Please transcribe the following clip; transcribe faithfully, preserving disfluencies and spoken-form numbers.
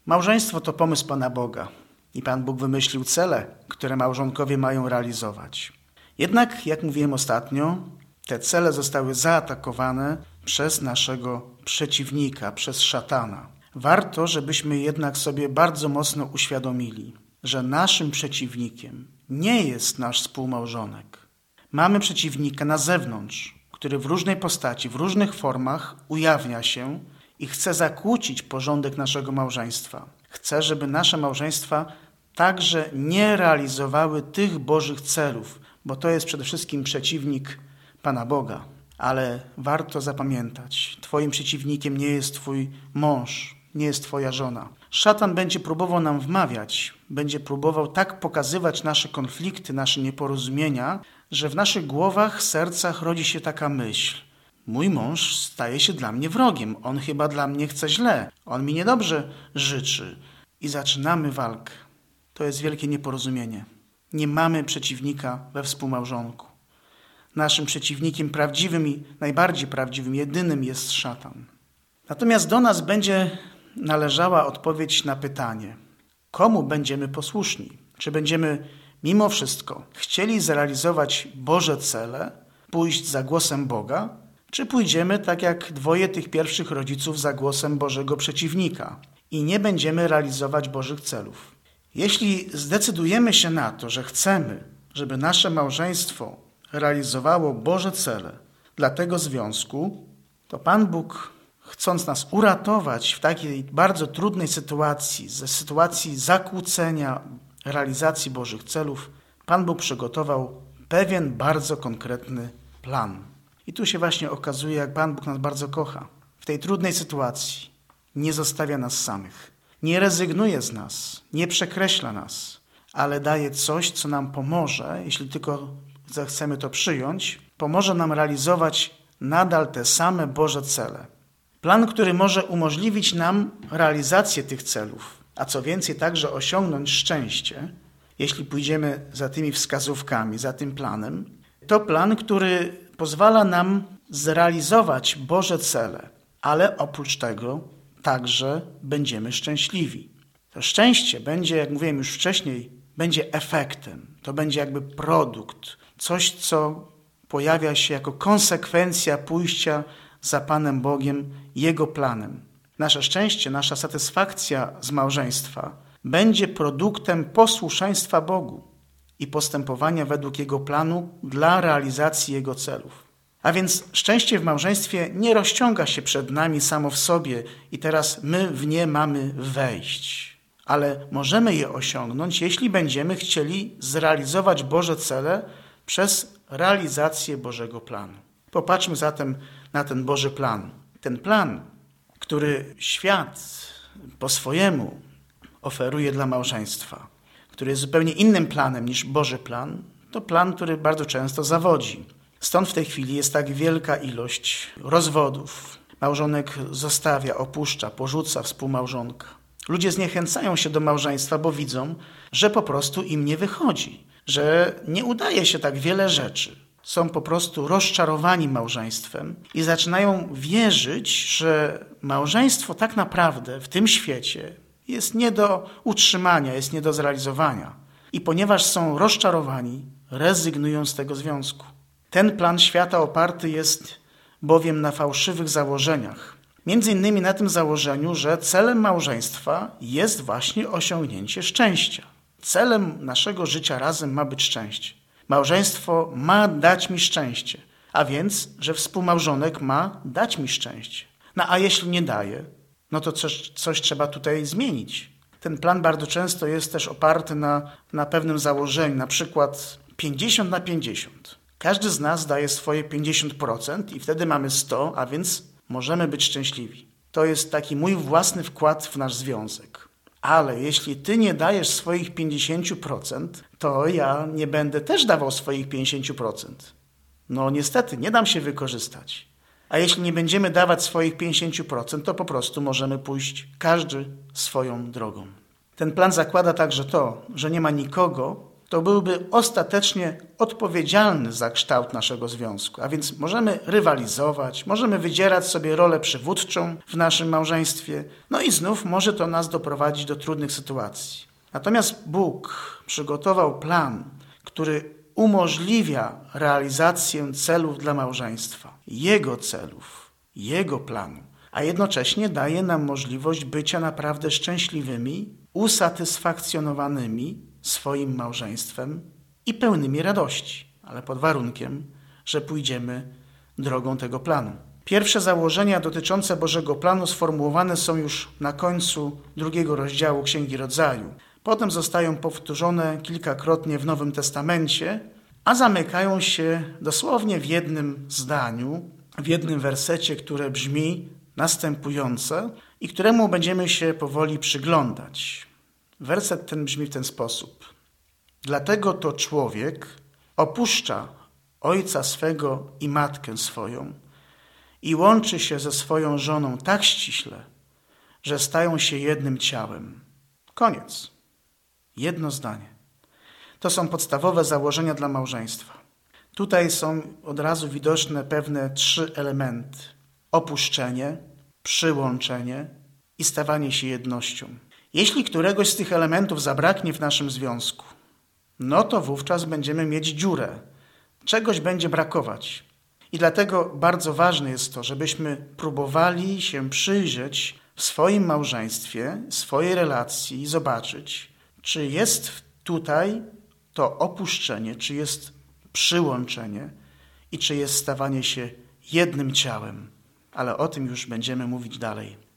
Małżeństwo to pomysł Pana Boga i Pan Bóg wymyślił cele, które małżonkowie mają realizować. Jednak, jak mówiłem ostatnio, te cele zostały zaatakowane przez naszego przeciwnika, przez szatana. Warto, żebyśmy jednak sobie bardzo mocno uświadomili, że naszym przeciwnikiem nie jest nasz współmałżonek. Mamy przeciwnika na zewnątrz, który w różnej postaci, w różnych formach ujawnia się i chce zakłócić porządek naszego małżeństwa. Chce, żeby nasze małżeństwa także nie realizowały tych Bożych celów, bo to jest przede wszystkim przeciwnik Pana Boga. Ale warto zapamiętać, Twoim przeciwnikiem nie jest Twój mąż, nie jest Twoja żona. Szatan będzie próbował nam wmawiać, będzie próbował tak pokazywać nasze konflikty, nasze nieporozumienia, że w naszych głowach, sercach rodzi się taka myśl. Mój mąż staje się dla mnie wrogiem, on chyba dla mnie chce źle, on mi niedobrze życzy. I zaczynamy walkę. To jest wielkie nieporozumienie. Nie mamy przeciwnika we współmałżonku. Naszym przeciwnikiem prawdziwym i najbardziej prawdziwym, jedynym jest szatan. Natomiast do nas będzie należała odpowiedź na pytanie, komu będziemy posłuszni? Czy będziemy mimo wszystko chcieli zrealizować Boże cele, pójść za głosem Boga, czy pójdziemy tak jak dwoje tych pierwszych rodziców za głosem Bożego przeciwnika i nie będziemy realizować Bożych celów? Jeśli zdecydujemy się na to, że chcemy, żeby nasze małżeństwo realizowało Boże cele dla tego związku, to Pan Bóg, chcąc nas uratować w takiej bardzo trudnej sytuacji, ze sytuacji zakłócenia realizacji Bożych celów, Pan Bóg przygotował pewien bardzo konkretny plan. I tu się właśnie okazuje, jak Pan Bóg nas bardzo kocha. W tej trudnej sytuacji nie zostawia nas samych, nie rezygnuje z nas, nie przekreśla nas, ale daje coś, co nam pomoże, jeśli tylko zechcemy to przyjąć, pomoże nam realizować nadal te same Boże cele. Plan, który może umożliwić nam realizację tych celów, a co więcej także osiągnąć szczęście, jeśli pójdziemy za tymi wskazówkami, za tym planem, to plan, który pozwala nam zrealizować Boże cele, ale oprócz tego także będziemy szczęśliwi. To szczęście będzie, jak mówiłem już wcześniej, będzie efektem, to będzie jakby produkt, coś, co pojawia się jako konsekwencja pójścia za Panem Bogiem, Jego planem. Nasze szczęście, nasza satysfakcja z małżeństwa będzie produktem posłuszeństwa Bogu i postępowania według Jego planu dla realizacji Jego celów. A więc szczęście w małżeństwie nie rozciąga się przed nami samo w sobie i teraz my w nie mamy wejść. Ale możemy je osiągnąć, jeśli będziemy chcieli zrealizować Boże cele przez realizację Bożego planu. Popatrzmy zatem na ten Boży plan. Ten plan, który świat po swojemu oferuje dla małżeństwa, który jest zupełnie innym planem niż Boży plan, to plan, który bardzo często zawodzi. Stąd w tej chwili jest tak wielka ilość rozwodów. Małżonek zostawia, opuszcza, porzuca współmałżonka. Ludzie zniechęcają się do małżeństwa, bo widzą, że po prostu im nie wychodzi, że nie udaje się tak wiele rzeczy. Są po prostu rozczarowani małżeństwem i zaczynają wierzyć, że małżeństwo tak naprawdę w tym świecie jest nie do utrzymania, jest nie do zrealizowania. I ponieważ są rozczarowani, rezygnują z tego związku. Ten plan świata oparty jest bowiem na fałszywych założeniach. Między innymi na tym założeniu, że celem małżeństwa jest właśnie osiągnięcie szczęścia. Celem naszego życia razem ma być szczęście. Małżeństwo ma dać mi szczęście, a więc, że współmałżonek ma dać mi szczęście. No a jeśli nie daje, no to coś, coś trzeba tutaj zmienić. Ten plan bardzo często jest też oparty na, na pewnym założeniu, na przykład pięćdziesiąt na pięćdziesiąt. Każdy z nas daje swoje pięćdziesiąt procent i wtedy mamy sto, a więc możemy być szczęśliwi. To jest taki mój własny wkład w nasz związek. Ale jeśli ty nie dajesz swoich pięćdziesiąt procent, to ja nie będę też dawał swoich pięćdziesiąt procent. No niestety, nie dam się wykorzystać. A jeśli nie będziemy dawać swoich pięćdziesiąt procent, to po prostu możemy pójść każdy swoją drogą. Ten plan zakłada także to, że nie ma nikogo, to byłby ostatecznie odpowiedzialny za kształt naszego związku. A więc możemy rywalizować, możemy wydzierać sobie rolę przywódczą w naszym małżeństwie, no i znów może to nas doprowadzić do trudnych sytuacji. Natomiast Bóg przygotował plan, który umożliwia realizację celów dla małżeństwa, Jego celów, Jego planu, a jednocześnie daje nam możliwość bycia naprawdę szczęśliwymi, usatysfakcjonowanymi swoim małżeństwem i pełnymi radości, ale pod warunkiem, że pójdziemy drogą tego planu. Pierwsze założenia dotyczące Bożego planu sformułowane są już na końcu drugiego rozdziału Księgi Rodzaju. Potem zostają powtórzone kilkakrotnie w Nowym Testamencie, a zamykają się dosłownie w jednym zdaniu, w jednym wersecie, które brzmi następująco i któremu będziemy się powoli przyglądać. Werset ten brzmi w ten sposób. Dlatego to człowiek opuszcza ojca swego i matkę swoją i łączy się ze swoją żoną tak ściśle, że stają się jednym ciałem. Koniec. Jedno zdanie. To są podstawowe założenia dla małżeństwa. Tutaj są od razu widoczne pewne trzy elementy. Opuszczenie, przyłączenie i stawanie się jednością. Jeśli któregoś z tych elementów zabraknie w naszym związku, no to wówczas będziemy mieć dziurę. Czegoś będzie brakować. I dlatego bardzo ważne jest to, żebyśmy próbowali się przyjrzeć w swoim małżeństwie, swojej relacji i zobaczyć, czy jest tutaj to opuszczenie, czy jest przyłączenie i czy jest stawanie się jednym ciałem. Ale o tym już będziemy mówić dalej.